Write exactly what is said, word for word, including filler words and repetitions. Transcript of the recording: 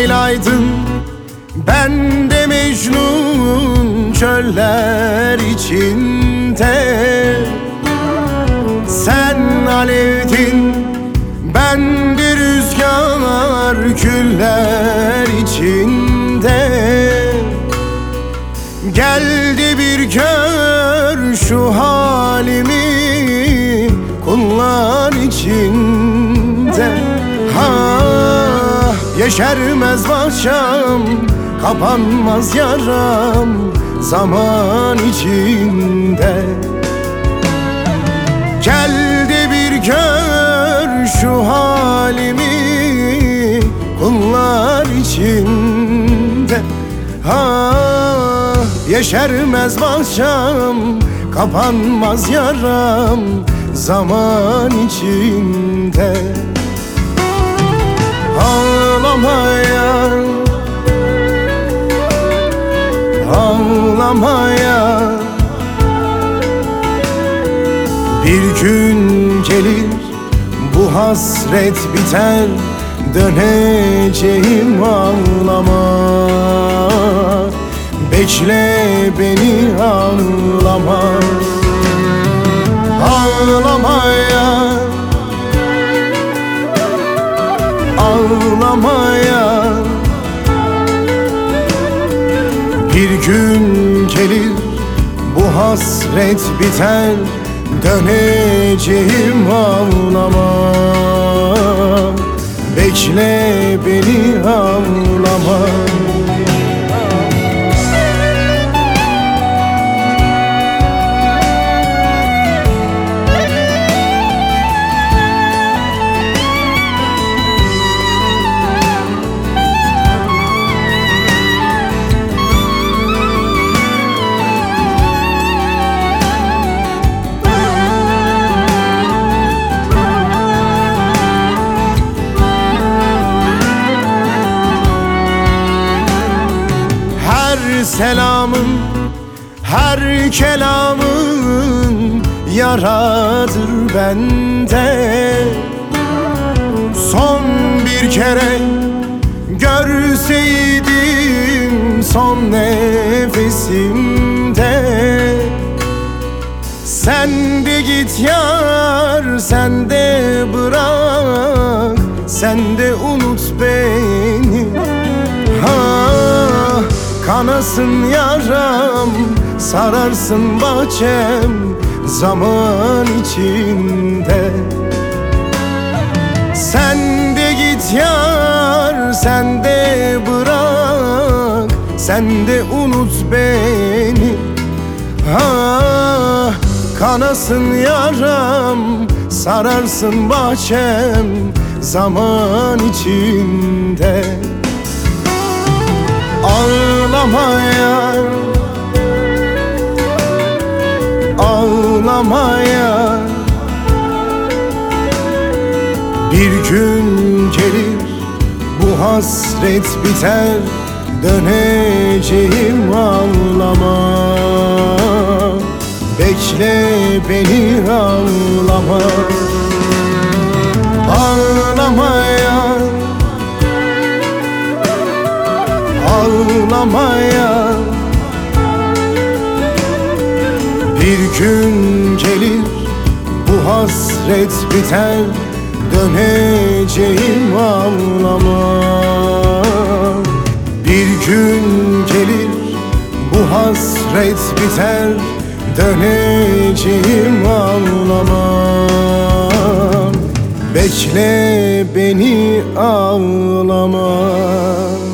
Leyla'ydın, ben de Mecnun çöller içinde. Sen alevdin, ben de rüzgar küller içinde. Gel de bir gör şu halimi kullar içinde. Ha, yeşermez bahçem, kapanmaz yaram zaman içinde. Gel de bir gör şu halimi kullar içinde. Ha, yeşermez bahçem, kapanmaz yaram zaman içinde. Ağlamaya, ağlamaya, bir gün gelir bu hasret biter, döneceğim ağlama. Bekle beni ağlama. Ağlamaya, ağlamaya, bir gün gelir bu hasret biter, döneceğim ağlama. Bekle beni ağlama. Her selamın, her kelamın yaradır bende. Son bir kere görseydim son nefesimde. Sen de git yar, sen de bırak, sen de unut beni. Ha, kanasın yaram, sararsın bahçem zaman içinde. Sen de git yar, sen de bırak, sen de unut beni. Ha, kanasın yaram, sararsın bahçem zaman içinde. Ağlamaya, ağlamaya, bir gün gelir bu hasret biter, döneceğim ağlama. Bekle beni ağlama. Ağlamaya, ağlamaya, bir gün gelir bu hasret biter, döneceğim ağlama. Bir gün gelir bu hasret biter, döneceğim ağlama. Bekle beni ağlama.